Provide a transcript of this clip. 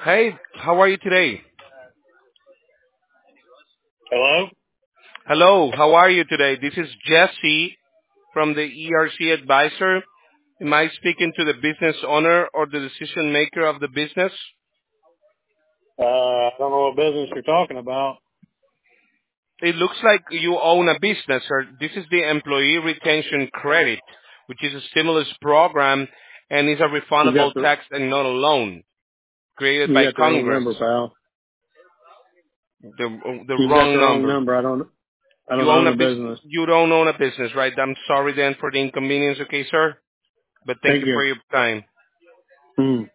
Hey, how are you today? Hello? Hello, how are you today? This is Jesse from the ERC Advisor. Am I speaking to the business owner or the decision maker of the business? I don't know what business you're talking about. It looks like you own a business, or this is the Employee Retention Credit, which is a stimulus program and is a You got refundable the tax and not a loan created you by got the wrong Congress. number, pal. The You've got the wrong wrong number. number. I don't You own own a a business. business. You don't own a business, right? I'm sorry then for the inconvenience, okay, sir? But thank Thank you you. for your time. Hmm.